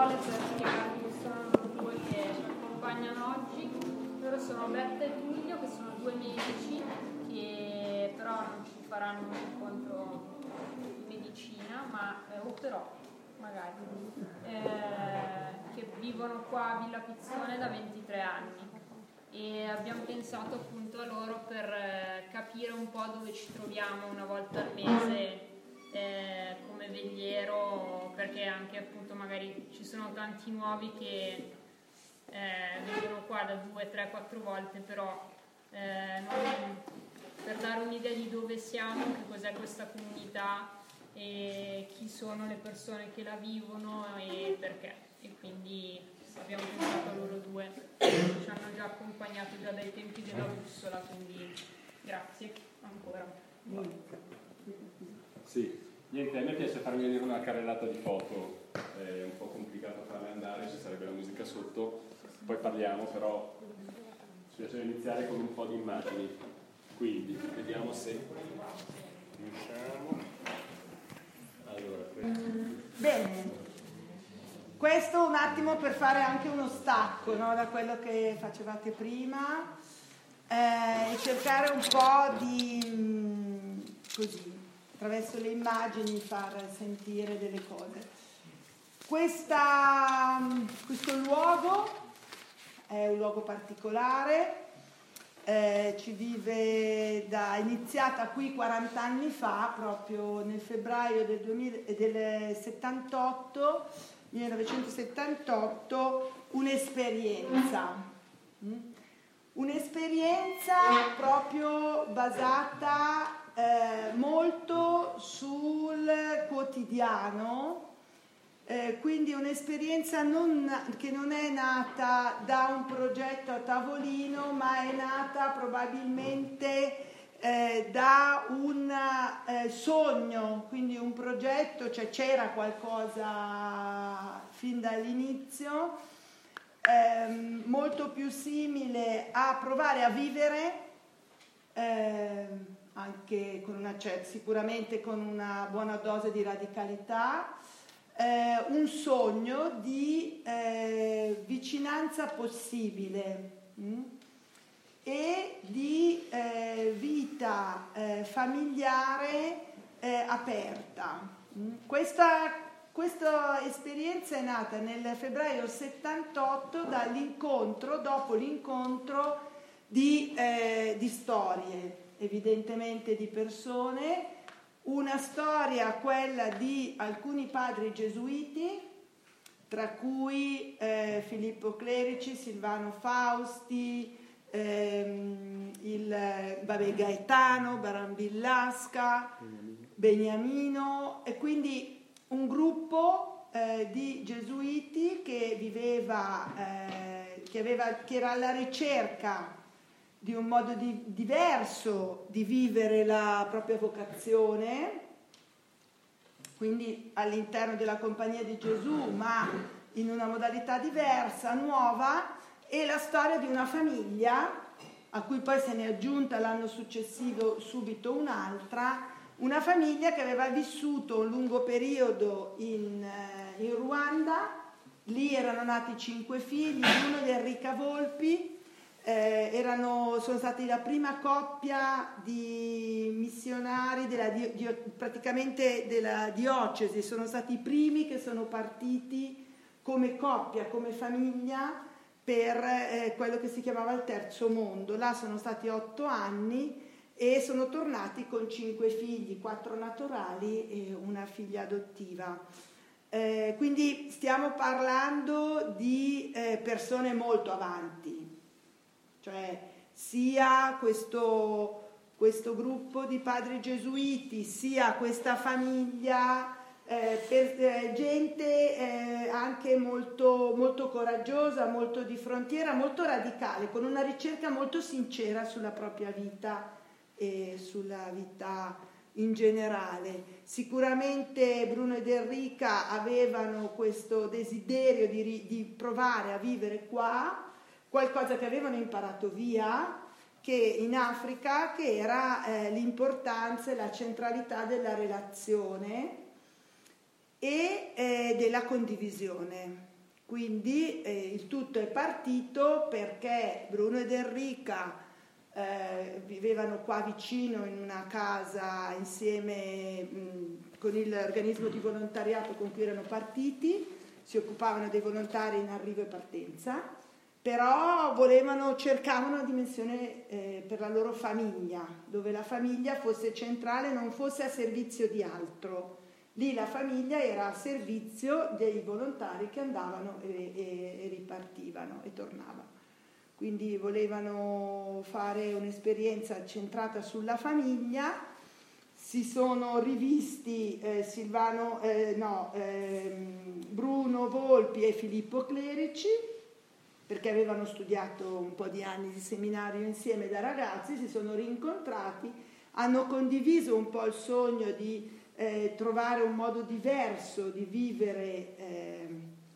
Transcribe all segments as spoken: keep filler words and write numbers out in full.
parole per spiegarvi che sono due che ci accompagnano oggi. Loro sono Berta e Tullio, che sono due medici che però non ci faranno un incontro di medicina, ma eh, o però magari eh, che vivono qua a Villa Pizzone da ventitré anni. E abbiamo pensato appunto a loro per eh, capire un po' dove ci troviamo una volta al mese eh, come vegliero, perché anche appunto magari ci sono tanti nuovi che eh, vengono qua da due, tre, quattro volte, però eh, non, per dare un'idea di dove siamo, che cos'è questa comunità e chi sono le persone che la vivono e perché. E quindi abbiamo pensato a loro due, ci hanno già accompagnato già dai tempi della bussola, quindi grazie ancora. Sì, niente, a me piace farmi vedere una carrellata di foto, è un po' complicato farle andare, ci sarebbe la musica sotto, poi parliamo, però ci piace iniziare con un po' di immagini, quindi vediamo se riusciamo. Allora, questo. Bene. Questo un attimo per fare anche uno stacco, no, da quello che facevate prima eh, e cercare un po' di, mh, così, attraverso le immagini far sentire delle cose. Questa, questo luogo è un luogo particolare, eh, ci vive da, iniziata qui quaranta anni fa, proprio nel febbraio del, duemila, del settantotto, millenovecentosettantotto, un'esperienza, un'esperienza proprio basata eh, molto sul quotidiano, eh, quindi un'esperienza non, che non è nata da un progetto a tavolino, ma è nata probabilmente Eh, da un eh, sogno, quindi un progetto, cioè c'era qualcosa fin dall'inizio, ehm, molto più simile a provare a vivere, eh, anche con una, cioè, sicuramente con una buona dose di radicalità, eh, un sogno di eh, vicinanza possibile. Mm? E di eh, vita eh, familiare eh, aperta. Questa, questa esperienza è nata nel febbraio settantotto dall'incontro, dopo l'incontro di, eh, di storie, evidentemente di persone, una storia, quella di alcuni padri gesuiti, tra cui eh, Filippo Clerici, Silvano Fausti, Ehm, il vabbè, Gaetano, Barambillasca, Beniamino, e quindi un gruppo eh, di gesuiti che viveva, eh, che, aveva, che era alla ricerca di un modo di, diverso di vivere la propria vocazione, quindi all'interno della Compagnia di Gesù, ma in una modalità diversa, nuova. E la storia di una famiglia, a cui poi se ne è aggiunta l'anno successivo subito un'altra, una famiglia che aveva vissuto un lungo periodo in, in Ruanda, lì erano nati cinque figli, uno di Enrica Volpi, eh, erano, sono stati la prima coppia di missionari della, di, di, praticamente della diocesi, sono stati i primi che sono partiti come coppia, come famiglia, per eh, quello che si chiamava il terzo mondo. Là sono stati otto anni e sono tornati con cinque figli, quattro naturali e una figlia adottiva. Eh, quindi stiamo parlando di eh, persone molto avanti, cioè sia questo, questo gruppo di padri gesuiti, sia questa famiglia, Eh, per eh, gente eh, anche molto, molto coraggiosa, molto di frontiera, molto radicale, con una ricerca molto sincera sulla propria vita e sulla vita in generale. Sicuramente Bruno ed Enrica avevano questo desiderio di, di provare a vivere qua, qualcosa che avevano imparato via, che in Africa, che era eh, l'importanza e la centralità della relazione e eh, della condivisione. Quindi eh, il tutto è partito perché Bruno ed Enrica eh, vivevano qua vicino in una casa insieme mh, con l'organismo di volontariato con cui erano partiti, si occupavano dei volontari in arrivo e partenza, però volevano, cercavano una dimensione eh, per la loro famiglia, dove la famiglia fosse centrale, non fosse a servizio di altro. Lì la famiglia era a servizio dei volontari che andavano e, e, e ripartivano e tornavano. Quindi volevano fare un'esperienza centrata sulla famiglia. Si sono rivisti eh, Silvano, eh, no, eh, Bruno Volpi e Filippo Clerici, perché avevano studiato un po' di anni di seminario insieme da ragazzi, si sono rincontrati, hanno condiviso un po' il sogno di Eh, trovare un modo diverso di vivere eh,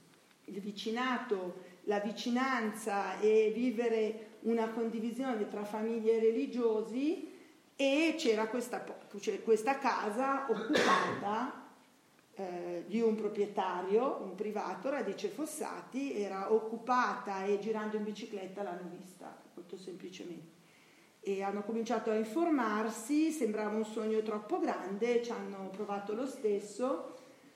il vicinato, la vicinanza e vivere una condivisione tra famiglie religiosi, e c'era questa, cioè questa casa occupata eh, di un proprietario, un privato, Radice Fossati, era occupata e girando in bicicletta l'hanno vista, molto semplicemente. E hanno cominciato a informarsi, sembrava un sogno troppo grande, ci hanno provato lo stesso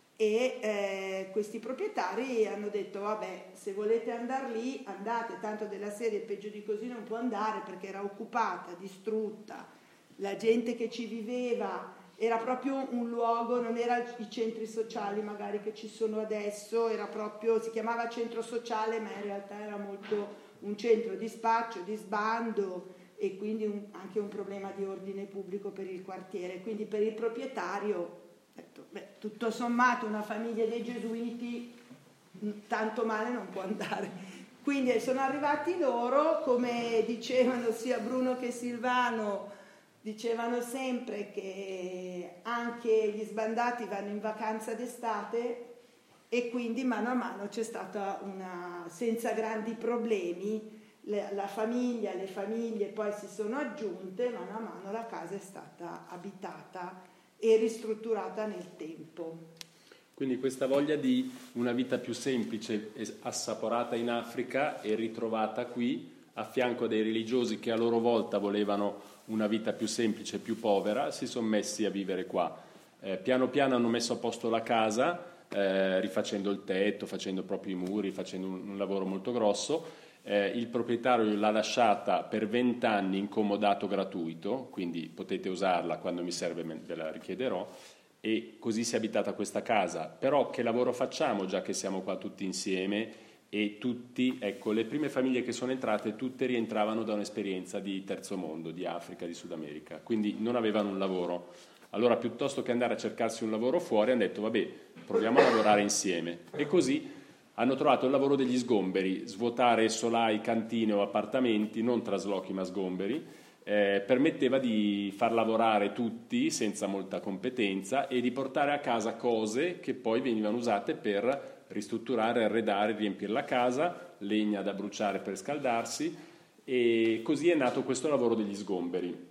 e eh, questi proprietari hanno detto vabbè, se volete andare lì andate, tanto della serie peggio di così non può andare, perché era occupata, distrutta, la gente che ci viveva era proprio un luogo, non era i centri sociali magari che ci sono adesso, era proprio, si chiamava centro sociale ma in realtà era molto un centro di spaccio, di sbando, e quindi un, anche un problema di ordine pubblico per il quartiere. Quindi per il proprietario, detto, beh, tutto sommato una famiglia dei gesuiti tanto male non può andare. Quindi sono arrivati loro, come dicevano sia Bruno che Silvano, dicevano sempre che anche gli sbandati vanno in vacanza d'estate, e quindi mano a mano c'è stata una, senza grandi problemi, la famiglia, le famiglie poi si sono aggiunte, mano a mano la casa è stata abitata e ristrutturata nel tempo. Quindi questa voglia di una vita più semplice, assaporata in Africa e ritrovata qui, a fianco dei religiosi che a loro volta volevano una vita più semplice, più povera, si sono messi a vivere qua. Eh, piano piano hanno messo a posto la casa, eh, rifacendo il tetto, facendo proprio i muri, facendo un, un lavoro molto grosso. Eh, il proprietario l'ha lasciata per vent'anni in comodato gratuito, quindi potete usarla quando mi serve, ve la richiederò, e così si è abitata questa casa. Però che lavoro facciamo già che siamo qua tutti insieme e tutti, ecco, le prime famiglie che sono entrate tutte rientravano da un'esperienza di terzo mondo, di Africa, di Sud America, quindi non avevano un lavoro. Allora piuttosto che andare a cercarsi un lavoro fuori hanno detto vabbè, proviamo a lavorare insieme, e così hanno trovato il lavoro degli sgomberi, svuotare solai, cantine o appartamenti, non traslochi ma sgomberi, eh, permetteva di far lavorare tutti senza molta competenza e di portare a casa cose che poi venivano usate per ristrutturare, arredare, riempire la casa, legna da bruciare per scaldarsi, e così è nato questo lavoro degli sgomberi.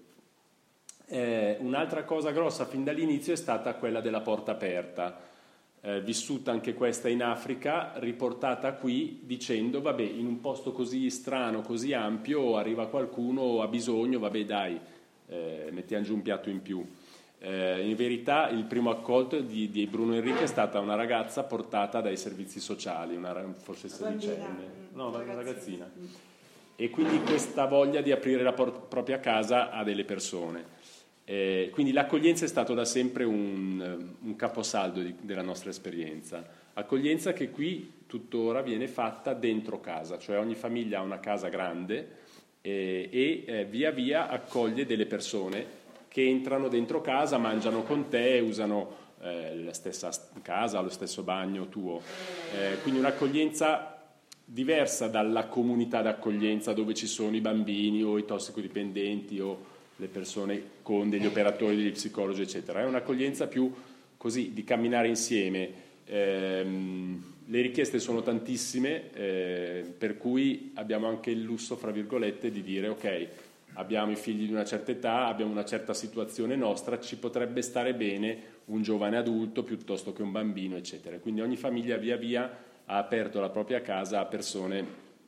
Eh, un'altra cosa grossa fin dall'inizio è stata quella della porta aperta. Eh, vissuta anche questa in Africa, riportata qui dicendo vabbè, in un posto così strano, così ampio, arriva qualcuno, ha bisogno, vabbè dai, eh, mettiamo giù un piatto in più. Eh, in verità il primo accolto di, di Bruno Enrique è stata una ragazza portata dai servizi sociali, una, forse sedicenne, no, una ragazzina, e quindi questa voglia di aprire la por- propria casa a delle persone. Eh, quindi l'accoglienza è stato da sempre un, un caposaldo di, della nostra esperienza, accoglienza che qui tuttora viene fatta dentro casa, cioè ogni famiglia ha una casa grande eh, e eh, via via accoglie delle persone che entrano dentro casa, mangiano con te, usano eh, la stessa casa, lo stesso bagno tuo, eh, quindi un'accoglienza diversa dalla comunità d'accoglienza dove ci sono i bambini o i tossicodipendenti o le persone con degli operatori, degli psicologi, eccetera. È un'accoglienza più così, di camminare insieme. Ehm, le richieste sono tantissime, eh, per cui abbiamo anche il lusso, fra virgolette, di dire ok, abbiamo i figli di una certa età, abbiamo una certa situazione nostra, ci potrebbe stare bene un giovane adulto piuttosto che un bambino, eccetera. Quindi ogni famiglia via via ha aperto la propria casa a persone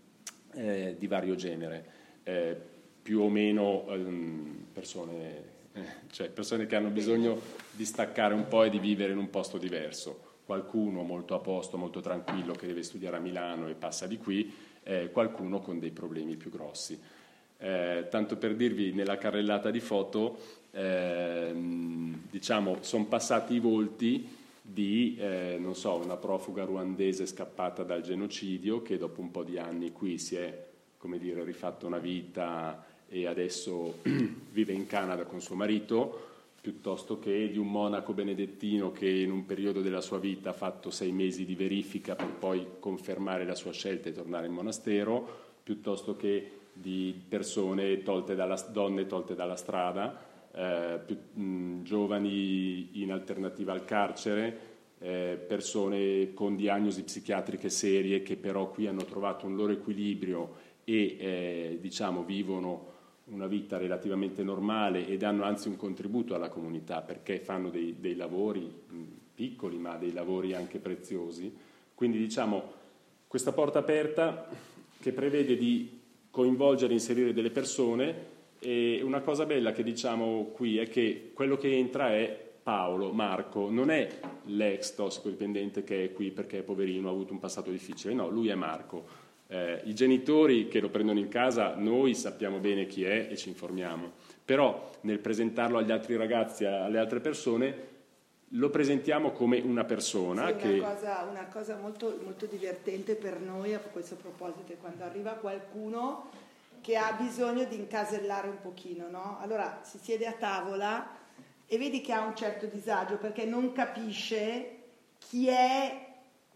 eh, di vario genere, eh, più o meno ehm, persone, eh, cioè persone che hanno bisogno di staccare un po' e di vivere in un posto diverso. Qualcuno molto a posto, molto tranquillo, che deve studiare a Milano e passa di qui, eh, qualcuno con dei problemi più grossi. Eh, tanto per dirvi, nella carrellata di foto, eh, diciamo, sono passati i volti di, eh, non so, una profuga ruandese scappata dal genocidio, che dopo un po' di anni qui si è, come dire, rifatto una vita e adesso vive in Canada con suo marito, piuttosto che di un monaco benedettino che in un periodo della sua vita ha fatto sei mesi di verifica per poi confermare la sua scelta e tornare in monastero, piuttosto che di persone tolte dalla, donne tolte dalla strada, eh, più, mh, giovani in alternativa al carcere, eh, persone con diagnosi psichiatriche serie che però qui hanno trovato un loro equilibrio e eh, diciamo vivono una vita relativamente normale e danno anzi un contributo alla comunità perché fanno dei, dei lavori mh, piccoli ma dei lavori anche preziosi. Quindi diciamo questa porta aperta che prevede di coinvolgere e inserire delle persone, e una cosa bella che diciamo qui è che quello che entra è Paolo, Marco, non è l'ex tossicodipendente che è qui perché poverino ha avuto un passato difficile, no, lui è Marco. Eh, i genitori che lo prendono in casa noi sappiamo bene chi è e ci informiamo, però nel presentarlo agli altri ragazzi, alle altre persone, lo presentiamo come una persona. Sì, che... una cosa, una cosa molto, molto divertente per noi a questo proposito è quando arriva qualcuno che ha bisogno di incasellare un pochino, no? Allora si siede a tavola e vedi che ha un certo disagio perché non capisce chi è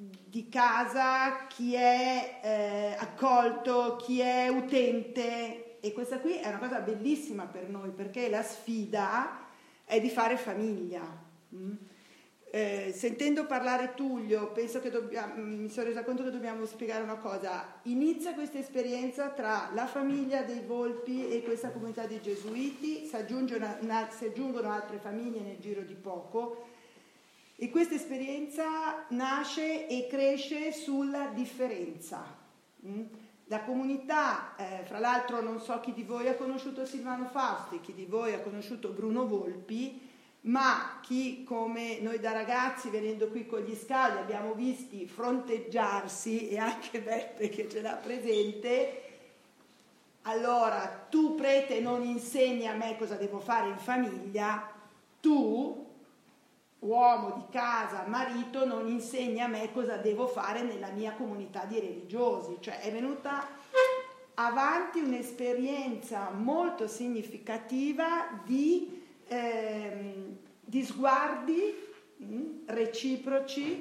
di casa, chi è eh, accolto, chi è utente, e questa qui è una cosa bellissima per noi perché la sfida è di fare famiglia. Mm. Eh, sentendo parlare Tullio penso che dobbiamo, mi sono resa conto che dobbiamo spiegare una cosa. Inizia questa esperienza tra la famiglia dei Volpi e questa comunità dei Gesuiti, si, aggiunge una, una, si aggiungono altre famiglie nel giro di poco, e questa esperienza nasce e cresce sulla differenza. Mm? La comunità, eh, fra l'altro non so chi di voi ha conosciuto Silvano Fausti, chi di voi ha conosciuto Bruno Volpi, ma chi come noi da ragazzi venendo qui con gli scavi abbiamo visti fronteggiarsi, e anche Beppe che ce l'ha presente, allora tu prete non insegni a me cosa devo fare in famiglia, tu uomo di casa, marito, non insegni a me cosa devo fare nella mia comunità di religiosi. Cioè è venuta avanti un'esperienza molto significativa di Ehm, di sguardi mh, reciproci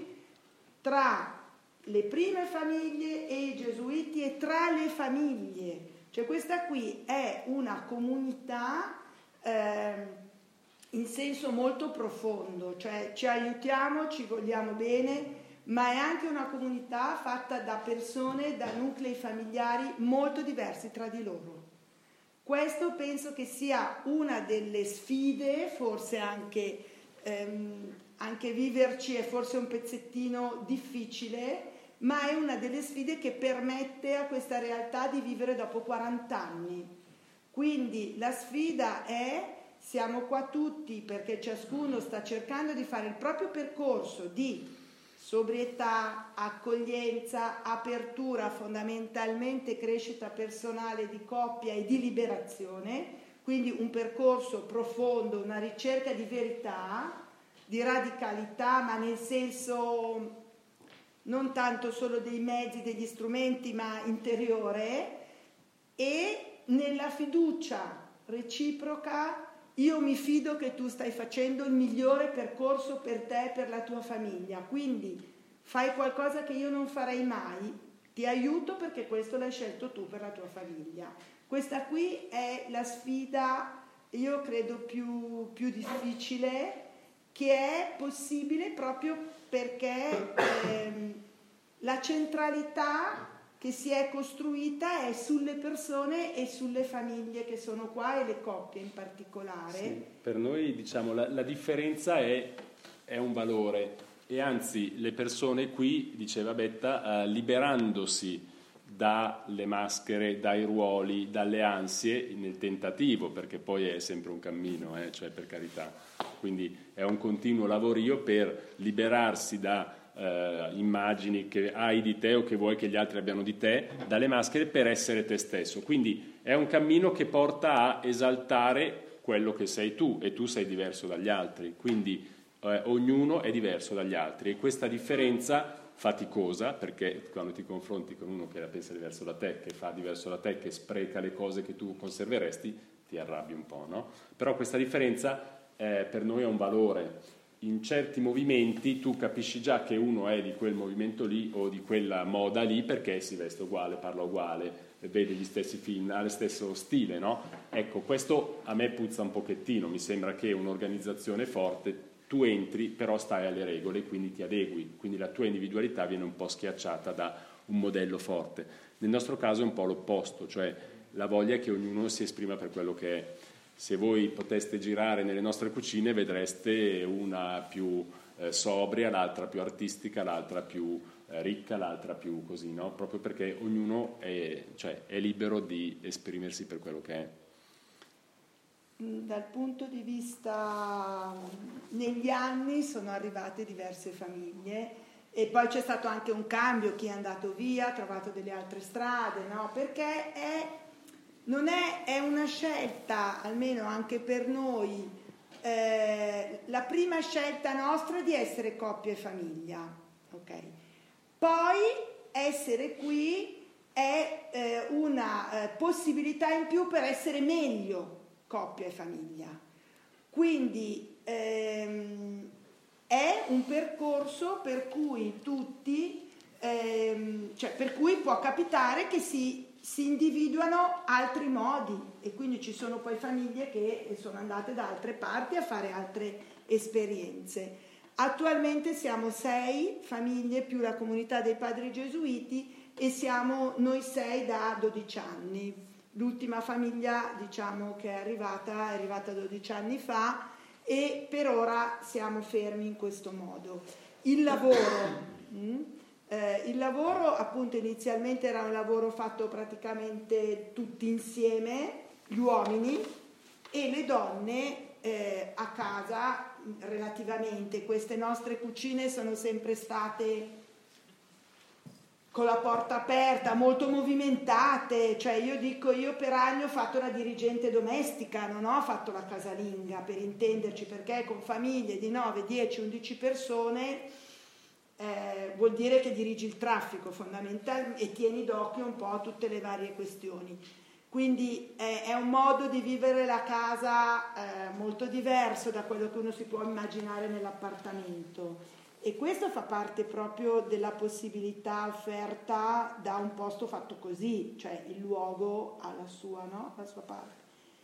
tra le prime famiglie e i gesuiti e tra le famiglie. Cioè questa qui è una comunità ehm, in senso molto profondo, cioè ci aiutiamo, ci vogliamo bene, ma è anche una comunità fatta da persone, da nuclei familiari molto diversi tra di loro. Questo penso che sia una delle sfide, forse anche, ehm, anche viverci è forse un pezzettino difficile, ma è una delle sfide che permette a questa realtà di vivere dopo quaranta anni. Quindi la sfida è, siamo qua tutti perché ciascuno sta cercando di fare il proprio percorso di sobrietà, accoglienza, apertura, fondamentalmente crescita personale di coppia e di liberazione, quindi un percorso profondo, una ricerca di verità, di radicalità, ma nel senso non tanto solo dei mezzi, degli strumenti, ma interiore, e nella fiducia reciproca. Io mi fido che tu stai facendo il migliore percorso per te e per la tua famiglia, quindi fai qualcosa che io non farei mai, ti aiuto perché questo l'hai scelto tu per la tua famiglia. Questa qui è la sfida, io credo, più, più difficile, che è possibile proprio perché ehm, la centralità che si è costruita è sulle persone e sulle famiglie che sono qua, e le coppie in particolare. Sì, per noi diciamo la, la differenza è, è un valore, e anzi le persone qui, diceva Betta, eh, liberandosi dalle maschere, dai ruoli, dalle ansie, nel tentativo, perché poi è sempre un cammino, eh, cioè per carità, quindi è un continuo lavorio per liberarsi da eh, immagini che hai di te o che vuoi che gli altri abbiano di te, dalle maschere, per essere te stesso. Quindi è un cammino che porta a esaltare quello che sei tu, e tu sei diverso dagli altri, quindi eh, ognuno è diverso dagli altri, e questa differenza faticosa, perché quando ti confronti con uno che la pensa diverso da te, che fa diverso da te, che spreca le cose che tu conserveresti, ti arrabbi un po', no? Però questa differenza eh, per noi è un valore. In certi movimenti tu capisci già che uno è di quel movimento lì o di quella moda lì, perché si veste uguale, parla uguale, vede gli stessi film, ha lo stesso stile, no? Ecco, questo a me puzza un pochettino, mi sembra che un'organizzazione forte, tu entri, però stai alle regole, quindi ti adegui, quindi la tua individualità viene un po' schiacciata da un modello forte. Nel nostro caso è un po' l'opposto, cioè la voglia è che ognuno si esprima per quello che è. Se voi poteste girare nelle nostre cucine vedreste una più eh, sobria, l'altra più artistica, l'altra più eh, ricca, l'altra più così, no? Proprio perché ognuno è, cioè, è libero di esprimersi per quello che è. Dal punto di vista, negli anni sono arrivate diverse famiglie e poi c'è stato anche un cambio, chi è andato via, ha trovato delle altre strade, no? Perché è, non è, è una scelta, almeno anche per noi, eh, la prima scelta nostra è di essere coppia e famiglia, ok? Poi essere qui è eh, una eh, possibilità in più per essere meglio coppia e famiglia, quindi ehm, è un percorso per cui tutti, ehm, cioè per cui può capitare che si, si individuano altri modi, e quindi ci sono poi famiglie che sono andate da altre parti a fare altre esperienze. Attualmente siamo sei famiglie più la comunità dei padri gesuiti, e siamo noi sei da dodici anni. L'ultima famiglia, diciamo, che è arrivata, è arrivata dodici anni fa, e per ora siamo fermi in questo modo. Il lavoro, mh, eh, il lavoro appunto inizialmente era un lavoro fatto praticamente tutti insieme, gli uomini, e le donne eh, a casa relativamente. Queste nostre cucine sono sempre state con la porta aperta, molto movimentate, cioè io dico, io per anni ho fatto la dirigente domestica, non ho fatto la casalinga, per intenderci, perché con famiglie di nove, dieci, undici persone eh, vuol dire che dirigi il traffico fondamentalmente e tieni d'occhio un po' tutte le varie questioni. Quindi eh, è un modo di vivere la casa eh, molto diverso da quello che uno si può immaginare nell'appartamento. E questo fa parte proprio della possibilità offerta da un posto fatto così, cioè il luogo ha la sua, no? La sua parte.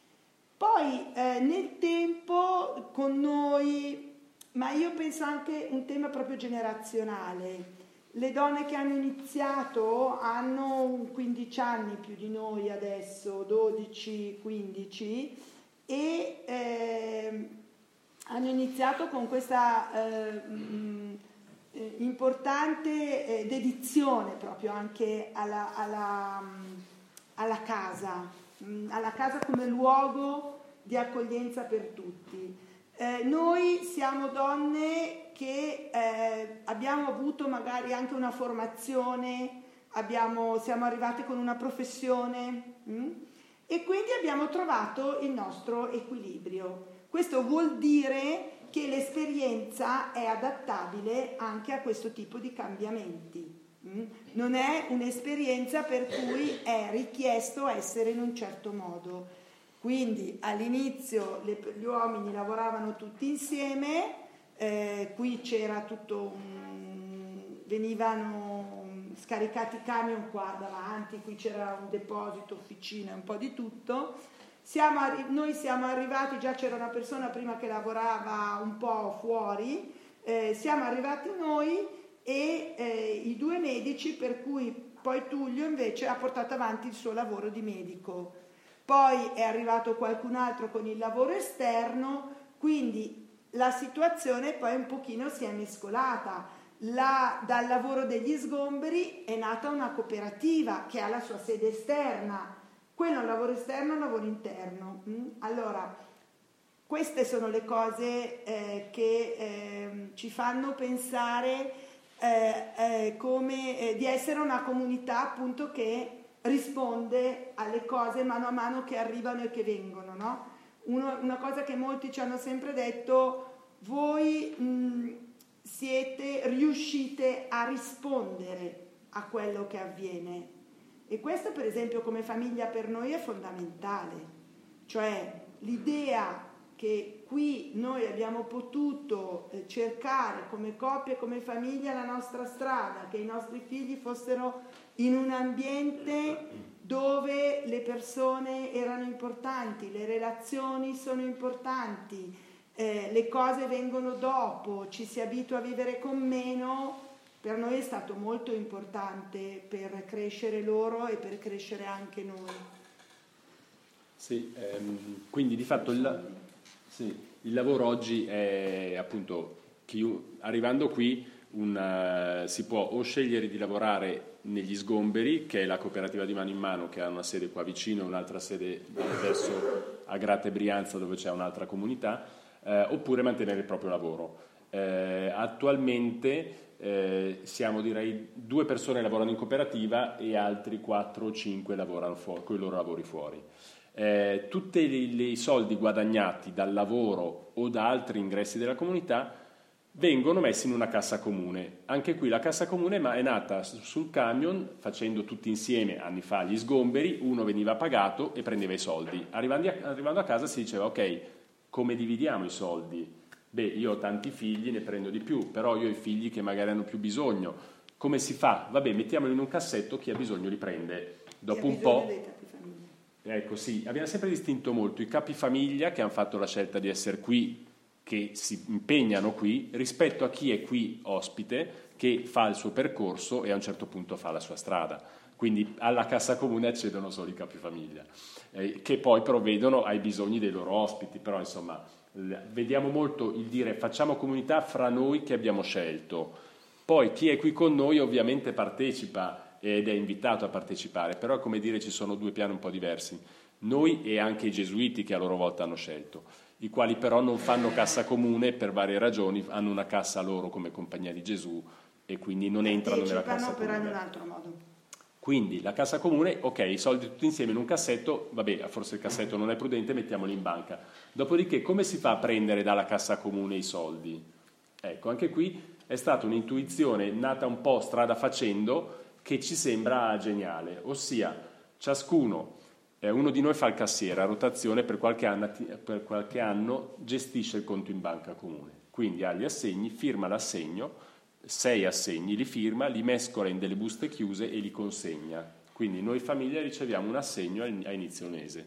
Poi eh, nel tempo con noi, ma io penso anche un tema proprio generazionale, le donne che hanno iniziato hanno quindici anni più di noi adesso, dodici quindici, e eh, hanno iniziato con questa eh, mh, eh, importante eh, dedizione proprio anche alla, alla, mh, alla casa, mh, alla casa come luogo di accoglienza per tutti. Eh, noi siamo donne che eh, abbiamo avuto magari anche una formazione, abbiamo, siamo arrivate con una professione mh? e quindi abbiamo trovato il nostro equilibrio. Questo vuol dire che l'esperienza è adattabile anche a questo tipo di cambiamenti. Non è un'esperienza per cui è richiesto essere in un certo modo. Quindi all'inizio le, gli uomini lavoravano tutti insieme, eh, qui c'era tutto un, venivano scaricati i camion qua davanti, qui c'era un deposito, officina, un po' di tutto. Siamo arri- noi siamo arrivati, già c'era una persona prima che lavorava un po' fuori, eh, siamo arrivati noi e eh, i due medici, per cui poi Tullio invece ha portato avanti il suo lavoro di medico. Poi è arrivato qualcun altro con il lavoro esterno, quindi la situazione poi un pochino si è mescolata. La, dal lavoro degli sgomberi è nata una cooperativa che ha la sua sede esterna. Quello è un lavoro esterno, un lavoro interno. Mm? Allora, queste sono le cose eh, che eh, ci fanno pensare eh, eh, come eh, di essere una comunità appunto che risponde alle cose mano a mano che arrivano e che vengono, no? Uno, una cosa che molti ci hanno sempre detto: voi mh, siete, riuscite a rispondere a quello che avviene, e questo per esempio come famiglia per noi è fondamentale, cioè l'idea che qui noi abbiamo potuto eh, cercare come coppia e come famiglia la nostra strada, che i nostri figli fossero in un ambiente dove le persone erano importanti, le relazioni sono importanti, eh, le cose vengono dopo, ci si abitua a vivere con meno, per noi è stato molto importante per crescere loro e per crescere anche noi. Sì, ehm, quindi di fatto il, sì, il lavoro oggi è appunto, chi, arrivando qui una, si può o scegliere di lavorare negli sgomberi, che è la cooperativa di Mano in Mano, che ha una sede qua vicino e un'altra sede verso Agrate e Brianza, dove c'è un'altra comunità, eh, oppure mantenere il proprio lavoro. Eh, attualmente eh, siamo, direi, due persone lavorano in cooperativa e altri quattro o cinque lavorano fuori, con i loro lavori fuori. Eh, tutti i soldi guadagnati dal lavoro o da altri ingressi della comunità vengono messi in una cassa comune. Anche qui la cassa comune è nata sul camion, facendo tutti insieme anni fa gli sgomberi, uno veniva pagato e prendeva i soldi. Arrivando a, arrivando a casa si diceva: ok, come dividiamo i soldi? Beh, io ho tanti figli, ne prendo di più, però io ho i figli che magari hanno più bisogno. Come si fa? Vabbè, mettiamolo in un cassetto, chi ha bisogno li prende. Dopo un po'... Ecco, sì, abbiamo sempre distinto molto i capifamiglia, che hanno fatto la scelta di essere qui, che si impegnano qui, rispetto a chi è qui ospite, che fa il suo percorso e a un certo punto fa la sua strada. Quindi alla cassa comune accedono solo i capifamiglia, eh, che poi provvedono ai bisogni dei loro ospiti. Però insomma, vediamo molto il dire facciamo comunità fra noi che abbiamo scelto. Poi chi è qui con noi ovviamente partecipa ed è invitato a partecipare, però come dire ci sono due piani un po' diversi. Noi e anche i gesuiti che a loro volta hanno scelto, i quali però non fanno cassa comune per varie ragioni, hanno una cassa loro come Compagnia di Gesù e quindi non entrano nella cassa comune. In un altro modo. Quindi la cassa comune, ok, i soldi tutti insieme in un cassetto, vabbè, forse il cassetto non è prudente, mettiamoli in banca. Dopodiché come si fa a prendere dalla cassa comune i soldi? Ecco, anche qui è stata un'intuizione nata un po' strada facendo, che ci sembra geniale, ossia ciascuno, eh, uno di noi fa il cassiere a rotazione, per qualche, anno, per qualche anno gestisce il conto in banca comune, quindi ha gli assegni, firma l'assegno, sei assegni, li firma, li mescola in delle buste chiuse e li consegna. Quindi noi famiglia riceviamo un assegno a inizio mese,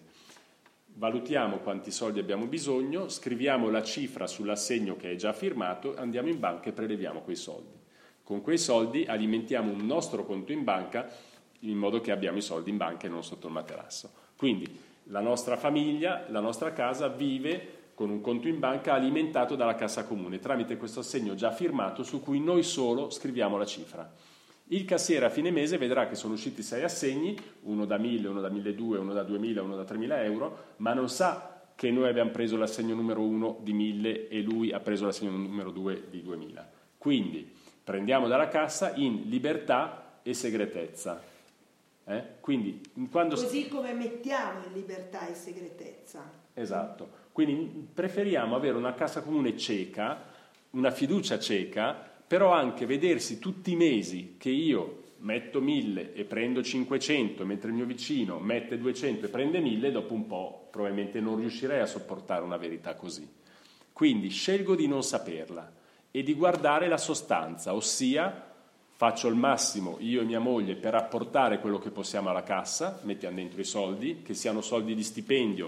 valutiamo quanti soldi abbiamo bisogno, scriviamo la cifra sull'assegno che è già firmato, andiamo in banca e preleviamo quei soldi. Con quei soldi alimentiamo un nostro conto in banca in modo che abbiamo i soldi in banca e non sotto il materasso. Quindi la nostra famiglia, la nostra casa vive con un conto in banca alimentato dalla cassa comune tramite questo assegno già firmato su cui noi solo scriviamo la cifra. Il cassiere a fine mese vedrà che sono usciti sei assegni, uno da mille, uno da milleduecento, uno da duemila, uno da tremila euro, ma non sa che noi abbiamo preso l'assegno numero uno di mille e lui ha preso l'assegno numero due di duemila. Quindi prendiamo dalla cassa in libertà e segretezza. Eh? Quindi, quando Così come mettiamo in libertà e segretezza. Esatto. Quindi preferiamo avere una cassa comune cieca, una fiducia cieca, però anche vedersi tutti i mesi che io metto mille e prendo cinquecento, mentre il mio vicino mette duecento e prende mille, dopo un po' probabilmente non riuscirei a sopportare una verità così. Quindi scelgo di non saperla e di guardare la sostanza, ossia faccio il massimo io e mia moglie per apportare quello che possiamo alla cassa, mettiamo dentro i soldi, che siano soldi di stipendio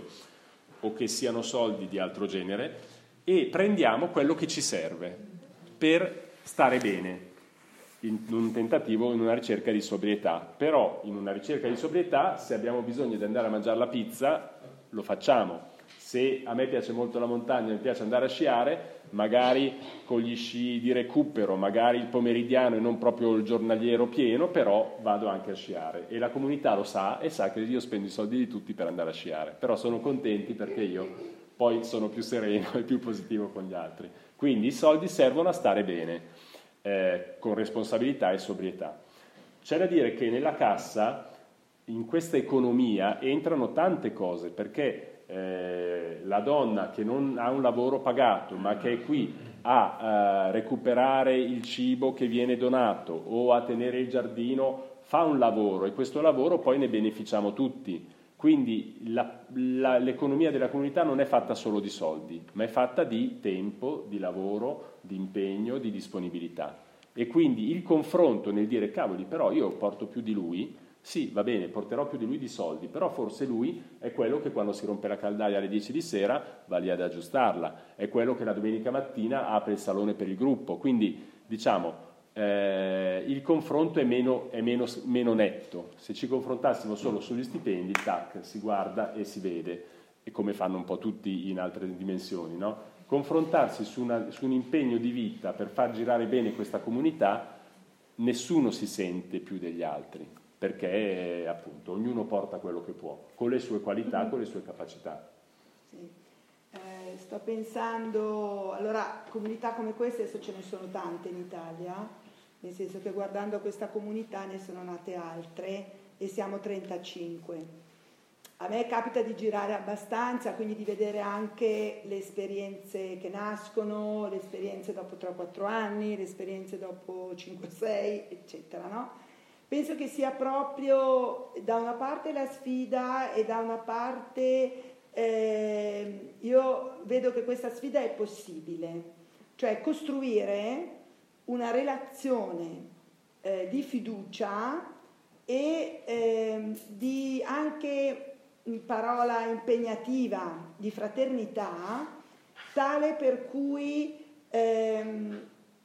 o che siano soldi di altro genere, e prendiamo quello che ci serve per stare bene, in un tentativo, in una ricerca di sobrietà. Però in una ricerca di sobrietà, se abbiamo bisogno di andare a mangiare la pizza, lo facciamo. Se a me piace molto la montagna, mi piace andare a sciare, magari con gli sci di recupero, magari il pomeridiano e non proprio il giornaliero pieno, però vado anche a sciare e la comunità lo sa e sa che io spendo i soldi di tutti per andare a sciare, però sono contenti perché io poi sono più sereno e più positivo con gli altri. Quindi i soldi servono a stare bene, eh, con responsabilità e sobrietà. C'è da dire che nella cassa, in questa economia, entrano tante cose, perché Eh, la donna che non ha un lavoro pagato ma che è qui a eh, recuperare il cibo che viene donato o a tenere il giardino fa un lavoro e questo lavoro poi ne beneficiamo tutti. Quindi la, la, l'economia della comunità non è fatta solo di soldi, ma è fatta di tempo, di lavoro, di impegno, di disponibilità. E quindi il confronto nel dire cavoli, però io porto più di lui. Sì, va bene, porterò più di lui di soldi, però forse lui è quello che quando si rompe la caldaia alle dieci di sera va lì ad aggiustarla, è quello che la domenica mattina apre il salone per il gruppo, quindi diciamo eh, il confronto è, meno, è meno, meno netto. Se ci confrontassimo solo sugli stipendi, tac, si guarda e si vede, e come fanno un po' tutti in altre dimensioni, no? Confrontarsi su, una, su un impegno di vita per far girare bene questa comunità, nessuno si sente più degli altri, perché appunto ognuno porta quello che può, con le sue qualità, con le sue capacità. Sì. Eh, sto pensando, allora, comunità come queste adesso ce ne sono tante in Italia, nel senso che guardando questa comunità ne sono nate altre e siamo trentacinque. A me capita di girare abbastanza, quindi di vedere anche le esperienze che nascono, le esperienze dopo tre o quattro anni, le esperienze dopo cinque o sei, eccetera, no? Penso che sia proprio da una parte la sfida e da una parte eh, io vedo che questa sfida è possibile, cioè costruire una relazione eh, di fiducia e eh, di anche parola impegnativa di fraternità, tale per cui ehm,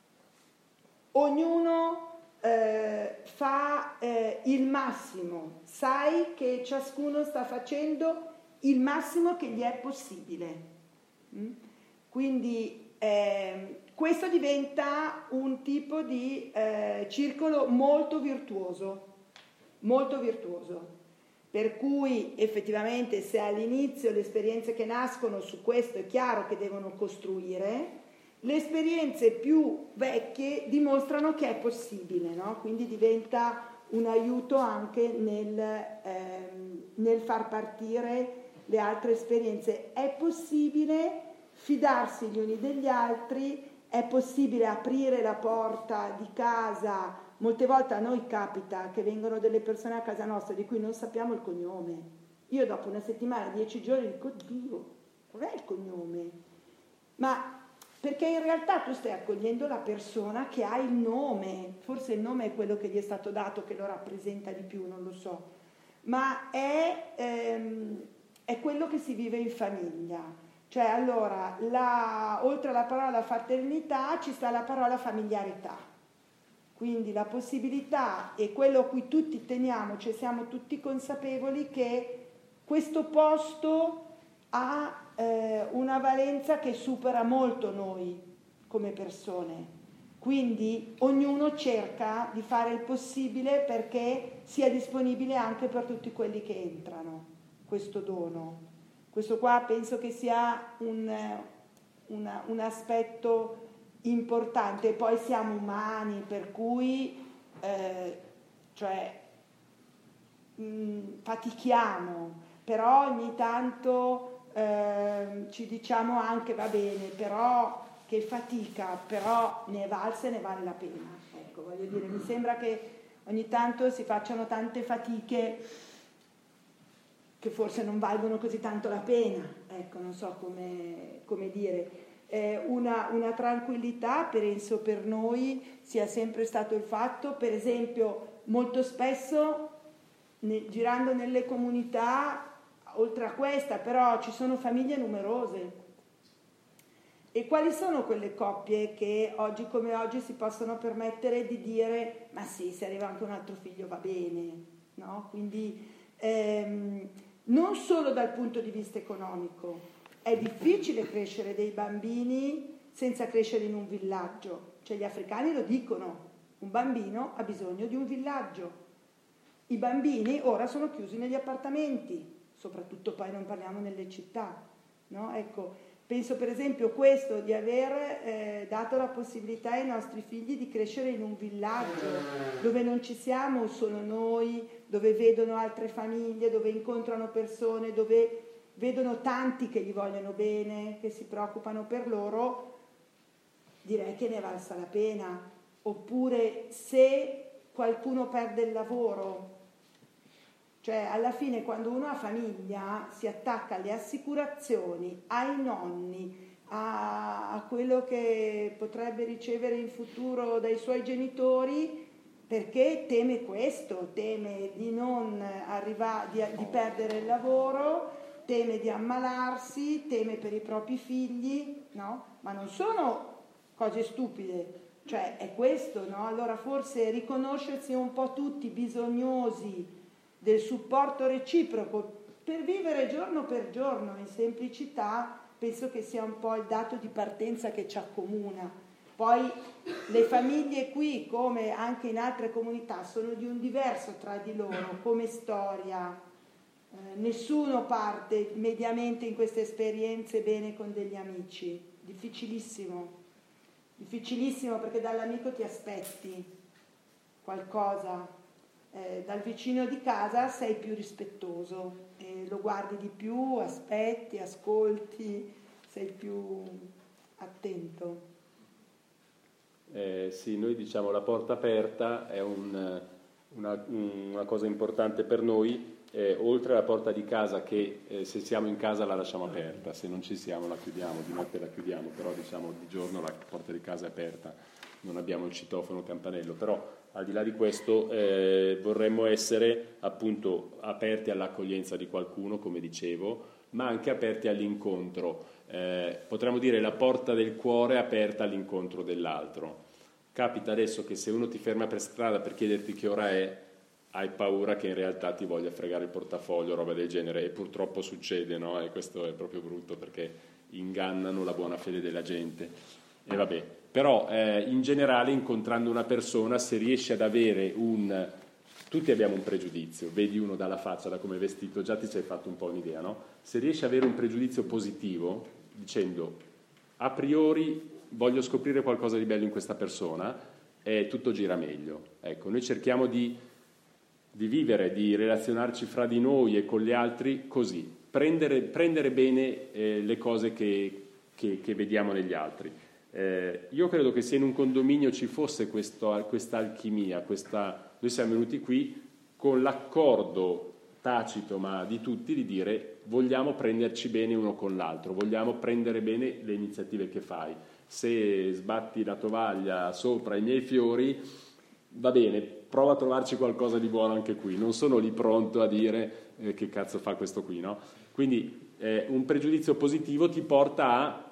ognuno Eh, fa eh, il massimo, sai che ciascuno sta facendo il massimo che gli è possibile. Mm? Quindi eh, questo diventa un tipo di eh, circolo molto virtuoso, molto virtuoso, per cui effettivamente se all'inizio le esperienze che nascono su questo è chiaro che devono costruire, le esperienze più vecchie dimostrano che è possibile, no? Quindi diventa un aiuto anche nel, ehm, nel far partire le altre esperienze. È possibile fidarsi gli uni degli altri, è possibile aprire la porta di casa. Molte volte a noi capita che vengono delle persone a casa nostra di cui non sappiamo il cognome. Io dopo una settimana, dieci giorni dico, oddio, qual è il cognome? Ma perché in realtà tu stai accogliendo la persona che ha il nome, forse il nome è quello che gli è stato dato che lo rappresenta di più, non lo so, ma è, ehm, è quello che si vive in famiglia. Cioè allora, la, oltre alla parola fraternità ci sta la parola familiarità, quindi la possibilità e quello a cui tutti teniamo, cioè siamo tutti consapevoli che questo posto ha eh, una valenza che supera molto noi come persone, quindi ognuno cerca di fare il possibile perché sia disponibile anche per tutti quelli che entrano questo dono. Questo qua penso che sia un, una, un aspetto importante. E poi siamo umani, per cui eh, cioè mh, fatichiamo, però ogni tanto Eh, ci diciamo anche va bene, però che fatica, però ne è valsa e ne vale la pena. Ecco, voglio dire, mi sembra che ogni tanto si facciano tante fatiche che forse non valgono così tanto la pena, ecco, non so come, come dire. Eh, una, una tranquillità, penso per noi sia sempre stato il fatto, per esempio, molto spesso ne, girando nelle comunità, oltre a questa, però ci sono famiglie numerose. E quali sono quelle coppie che oggi come oggi si possono permettere di dire ma sì, se arriva anche un altro figlio va bene, no? Quindi ehm, non solo dal punto di vista economico. È difficile crescere dei bambini senza crescere in un villaggio, cioè gli africani lo dicono, un bambino ha bisogno di un villaggio. I bambini ora sono chiusi negli appartamenti, soprattutto poi non parliamo nelle città, no? Ecco, penso per esempio questo di aver eh, dato la possibilità ai nostri figli di crescere in un villaggio dove non ci siamo solo noi, dove vedono altre famiglie, dove incontrano persone, dove vedono tanti che gli vogliono bene, che si preoccupano per loro, direi che ne è valsa la pena. Oppure se qualcuno perde il lavoro, cioè alla fine quando uno ha famiglia si attacca alle assicurazioni, ai nonni, a, a quello che potrebbe ricevere in futuro dai suoi genitori, perché teme questo, teme di non arrivare, di, di perdere il lavoro, teme di ammalarsi, teme per i propri figli, no? Ma non sono cose stupide, cioè è questo, no? Allora forse riconoscersi un po' tutti bisognosi del supporto reciproco per vivere giorno per giorno in semplicità, penso che sia un po' il dato di partenza che ci accomuna. Poi le famiglie qui, come anche in altre comunità, sono di un diverso tra di loro, come storia. Eh, nessuno parte mediamente in queste esperienze bene con degli amici. Difficilissimo. Difficilissimo perché dall'amico ti aspetti qualcosa. Eh, dal vicino di casa sei più rispettoso, eh, lo guardi di più, aspetti, ascolti, sei più attento. Eh, sì, noi diciamo la porta aperta è un, una, una cosa importante per noi, eh, oltre alla porta di casa che eh, se siamo in casa la lasciamo aperta, se non ci siamo la chiudiamo, di notte la chiudiamo, però diciamo di giorno la porta di casa è aperta, non abbiamo il citofono campanello, però al di là di questo eh, vorremmo essere appunto aperti all'accoglienza di qualcuno, come dicevo, ma anche aperti all'incontro. Eh, potremmo dire la porta del cuore aperta all'incontro dell'altro. Capita adesso che se uno ti ferma per strada per chiederti che ora è, hai paura che in realtà ti voglia fregare il portafoglio, roba del genere, e purtroppo succede, no? E questo è proprio brutto perché ingannano la buona fede della gente. E vabbè, però eh, in generale incontrando una persona, se riesci ad avere un... Tutti abbiamo un pregiudizio, vedi uno dalla faccia, da come è vestito, già ti sei fatto un po' un'idea, no? Se riesci ad avere un pregiudizio positivo, dicendo a priori voglio scoprire qualcosa di bello in questa persona, e tutto gira meglio. Ecco, noi cerchiamo di, di vivere, di relazionarci fra di noi e con gli altri così, prendere, prendere bene eh, le cose che, che, che vediamo negli altri. Eh, io credo che se in un condominio ci fosse questo, questa alchimia, questa, noi siamo venuti qui con l'accordo tacito ma di tutti di dire vogliamo prenderci bene uno con l'altro, vogliamo prendere bene le iniziative che fai. Se sbatti la tovaglia sopra i miei fiori, va bene, prova a trovarci qualcosa di buono anche qui, non sono lì pronto a dire eh, che cazzo fa questo qui, no? Quindi eh, un pregiudizio positivo ti porta a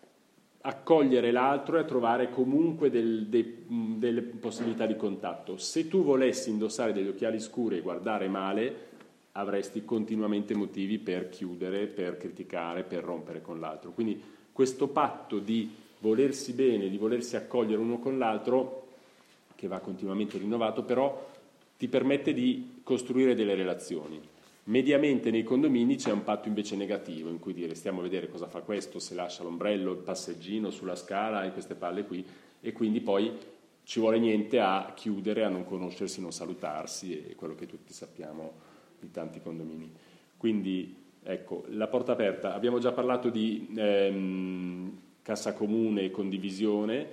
accogliere l'altro e a trovare comunque del, de, delle possibilità di contatto. Se tu volessi indossare degli occhiali scuri e guardare male, avresti continuamente motivi per chiudere, per criticare, per rompere con l'altro. Quindi questo patto di volersi bene, di volersi accogliere uno con l'altro, che va continuamente rinnovato, però ti permette di costruire delle relazioni. Mediamente nei condomini c'è un patto invece negativo in cui dire stiamo a vedere cosa fa questo, se lascia l'ombrello, il passeggino sulla scala e queste palle qui, e quindi poi ci vuole niente a chiudere, a non conoscersi, non salutarsi, e quello che tutti sappiamo di tanti condomini. Quindi ecco, la porta aperta, abbiamo già parlato di ehm, cassa comune e condivisione,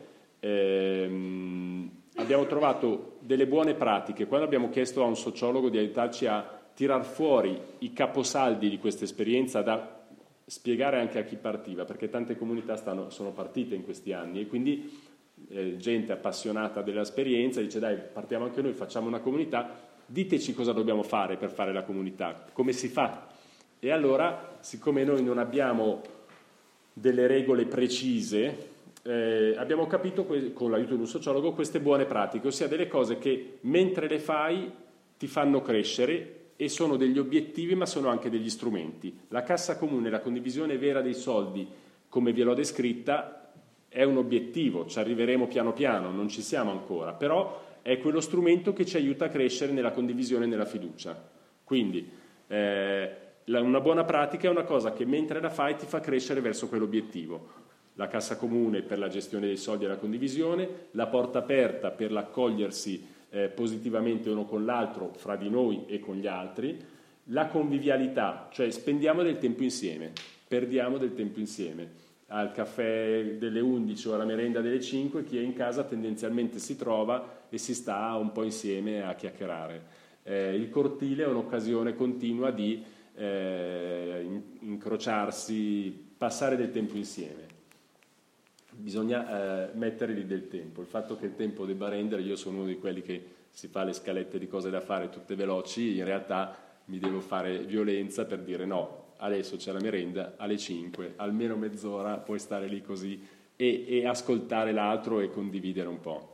ehm, abbiamo trovato delle buone pratiche. Quando abbiamo chiesto a un sociologo di aiutarci a tirar fuori i caposaldi di questa esperienza da spiegare anche a chi partiva, perché tante comunità stanno, sono partite in questi anni e quindi eh, gente appassionata dell'esperienza dice dai, partiamo anche noi, facciamo una comunità, diteci cosa dobbiamo fare per fare la comunità, come si fa. E allora, siccome noi non abbiamo delle regole precise, eh, abbiamo capito que- con l'aiuto di un sociologo queste buone pratiche, ossia delle cose che mentre le fai ti fanno crescere e sono degli obiettivi, ma sono anche degli strumenti. La cassa comune, la condivisione vera dei soldi, come ve l'ho descritta, è un obiettivo, ci arriveremo piano piano, non ci siamo ancora, però è quello strumento che ci aiuta a crescere nella condivisione e nella fiducia. Quindi eh, la, una buona pratica è una cosa che mentre la fai ti fa crescere verso quell'obiettivo. La cassa comune per la gestione dei soldi e la condivisione, la porta aperta per l'accogliersi eh, positivamente uno con l'altro, fra di noi e con gli altri, la convivialità, cioè spendiamo del tempo insieme, perdiamo del tempo insieme. Al caffè delle undici o alla merenda delle cinque, chi è in casa tendenzialmente si trova e si sta un po' insieme a chiacchierare. Eh, il cortile è un'occasione continua di eh, incrociarsi, passare del tempo insieme. Bisogna eh, mettere lì del tempo. Il fatto che il tempo debba rendere, io sono uno di quelli che si fa le scalette di cose da fare tutte veloci, in realtà mi devo fare violenza per dire no, adesso c'è la merenda, alle cinque, almeno mezz'ora puoi stare lì così e, e ascoltare l'altro e condividere un po'.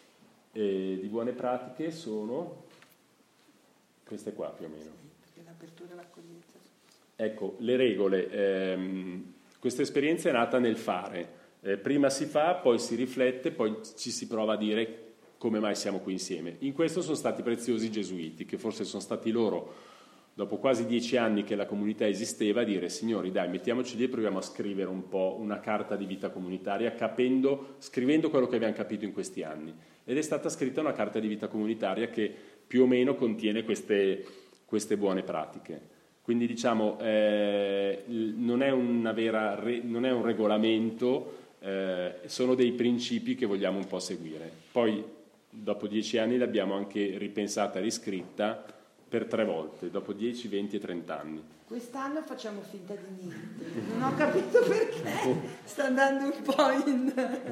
E di buone pratiche sono queste qua più o meno. L'apertura e l'accoglienza. Ecco, le regole. Ehm, questa esperienza è nata nel fare. Eh, prima si fa, poi si riflette, poi ci si prova a dire come mai siamo qui insieme. In questo sono stati preziosi i gesuiti, che forse sono stati loro, dopo quasi dieci anni che la comunità esisteva, a dire signori dai, mettiamoci lì e proviamo a scrivere un po' una carta di vita comunitaria, capendo, scrivendo quello che abbiamo capito in questi anni. Ed è stata scritta una carta di vita comunitaria che più o meno contiene queste, queste buone pratiche. Quindi diciamo, eh, non è una vera, re, non è un regolamento, eh, sono dei principi che vogliamo un po' seguire. Poi dopo dieci anni l'abbiamo anche ripensata e riscritta per tre volte, dopo dieci, venti e trenta anni. Quest'anno facciamo finta di niente, non ho capito perché, sta andando un po' in...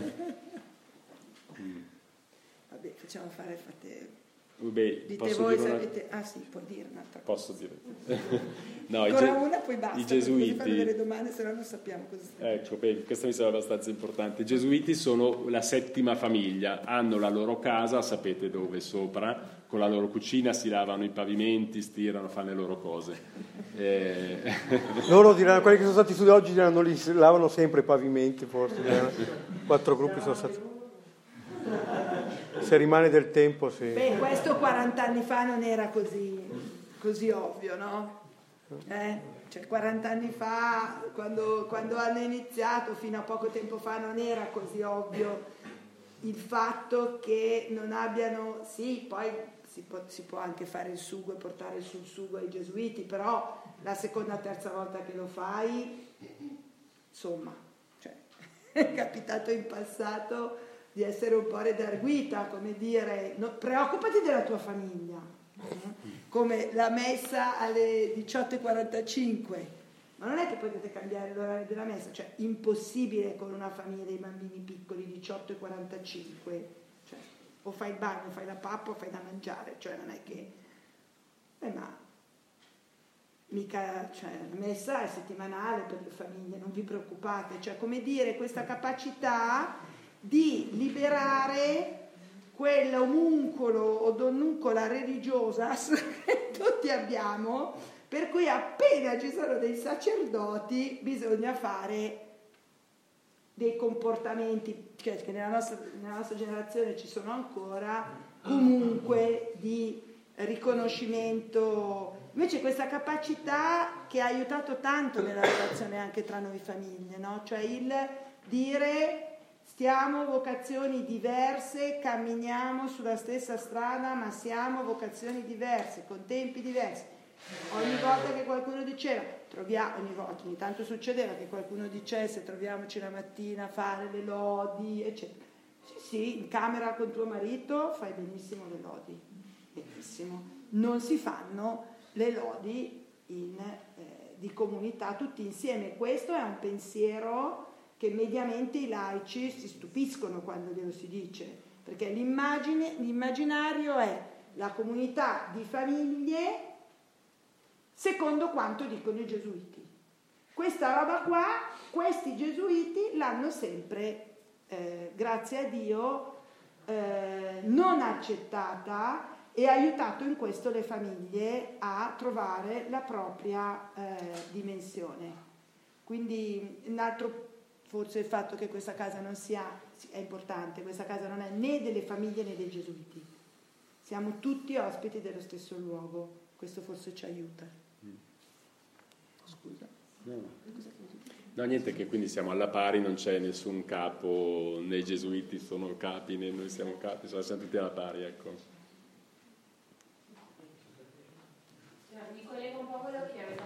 Vabbè, facciamo fare, fate... Beh, Dite posso voi dire se una... avete... Ah sì, puoi dire un'altra cosa. Posso dire. No, Ancora i ge... una, poi basta, i gesuiti... fanno delle domande, se no non sappiamo cosa sta. Ecco, beh, questo mi sembra abbastanza importante. I gesuiti sono la settima famiglia, hanno la loro casa, sapete dove, sopra, con la loro cucina, si lavano i pavimenti, stirano, fanno le loro cose. E... Loro diranno, quelli che sono stati su oggi diranno, li lavano sempre i pavimenti, forse. Quattro gruppi sono stati... Se rimane del tempo, sì. Beh, questo quaranta anni fa non era così, così ovvio, no? Eh? Cioè quaranta anni fa, quando, quando hanno iniziato, fino a poco tempo fa, non era così ovvio il fatto che non abbiano... Sì, poi si può, si può anche fare il sugo e portare sul sugo ai gesuiti, però la seconda o terza volta che lo fai, insomma, cioè, è capitato in passato... di essere un po' redarguita, come dire, no, preoccupati della tua famiglia, come la messa alle diciotto e quarantacinque, ma non è che potete cambiare l'orario della messa, cioè impossibile con una famiglia dei bambini piccoli diciotto e quarantacinque, cioè o fai il bagno, o fai la pappa, o fai da mangiare, cioè non è che... Eh, ma mica, cioè, la messa è settimanale per le famiglie, non vi preoccupate, cioè come dire, questa capacità di liberare quell'omuncolo o donnuncola religiosa che tutti abbiamo, per cui appena ci sono dei sacerdoti bisogna fare dei comportamenti, cioè che nella nostra, nella nostra generazione ci sono ancora, comunque di riconoscimento. Invece questa capacità che ha aiutato tanto nella relazione anche tra noi famiglie, no? Cioè il dire... Stiamo vocazioni diverse, camminiamo sulla stessa strada, ma siamo vocazioni diverse, con tempi diversi. Ogni volta che qualcuno diceva, troviamo, ogni volta, ogni tanto succedeva che qualcuno dicesse troviamoci la mattina a fare le lodi, eccetera. Sì, sì, in camera con tuo marito fai benissimo le lodi, benissimo. Non si fanno le lodi in, eh, di comunità tutti insieme. Questo è un pensiero... che mediamente i laici si stupiscono quando glielo si dice, perché l'immagine, l'immaginario è la comunità di famiglie secondo quanto dicono i gesuiti. Questa roba qua, questi gesuiti l'hanno sempre, eh, grazie a Dio, eh, non accettata e ha aiutato in questo le famiglie a trovare la propria eh, dimensione. Quindi un altro, forse il fatto che questa casa non sia, è importante, questa casa non è né delle famiglie né dei gesuiti, siamo tutti ospiti dello stesso luogo, questo forse ci aiuta. Scusa. No. No, niente, che quindi siamo alla pari, non c'è nessun capo, né i gesuiti sono capi, né noi siamo capi, siamo tutti alla pari, ecco. Mi collego un po' a quello che avete